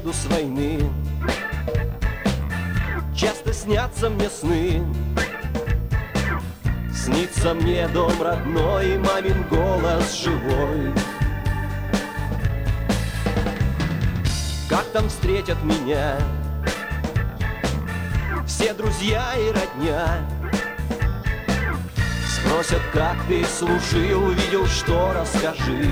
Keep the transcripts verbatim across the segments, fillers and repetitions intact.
приеду с войны. Часто снятся мне сны, снится мне дом родной и мамин голос живой. Как там встретят меня все друзья и родня, спросят, как ты служил, видел, что, расскажи.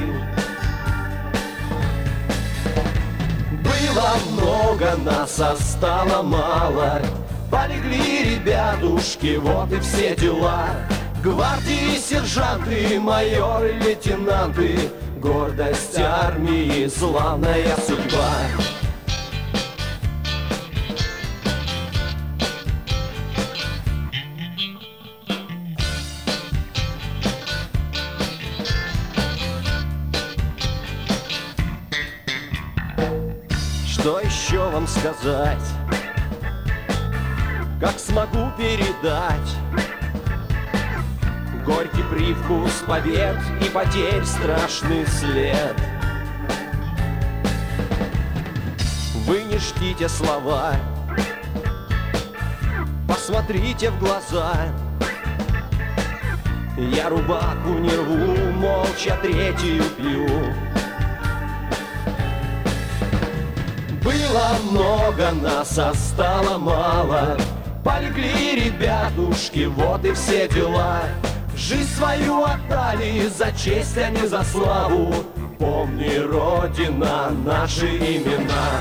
Было много, нас, а стало мало. Полегли ребятушки, вот и все дела. Гвардии, сержанты, майоры, лейтенанты, гордость армии, славная судьба. Что еще вам сказать? Как смогу передать горький привкус побед и потерь, страшный след? Вы не ждите слова, посмотрите в глаза. Я рубаху не рву, молча третью пью. Было много, нас, а стало мало. Полегли ребятушки, вот и все дела. Жизнь свою отдали за честь, а не за славу. Помни, Родина, наши имена.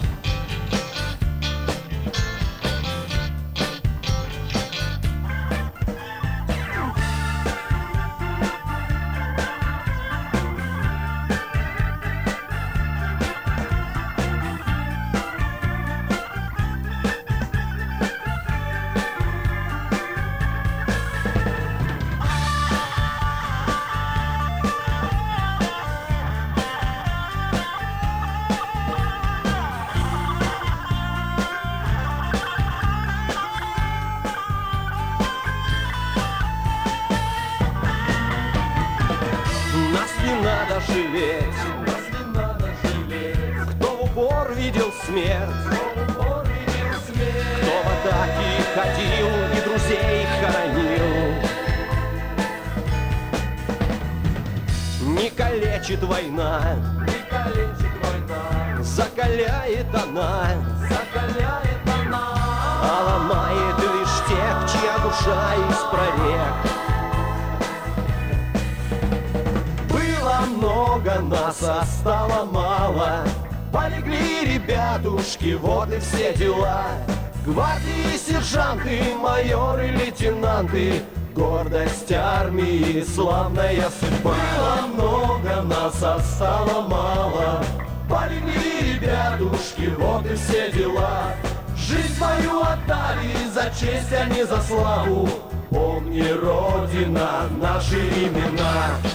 Нас не надо жалеть, нас не надо жалеть. Кто в упор видел смерть, кто, в упор видел смерть. Кто в атаке ходил и друзей хоронил. Не калечит война, не калечит война. Закаляет она, закаляет она. А ломает лишь тех, чья душа из прорех. Много, нас, а стало мало. Полегли ребятушки, вот и все дела. Гвардии, сержанты, майоры, лейтенанты, гордость армии, славная судьба. Было много, нас, а стало мало. Полегли ребятушки, вот и все дела. Жизнь свою отдали за честь, а не за славу. Помни, Родина, наши имена.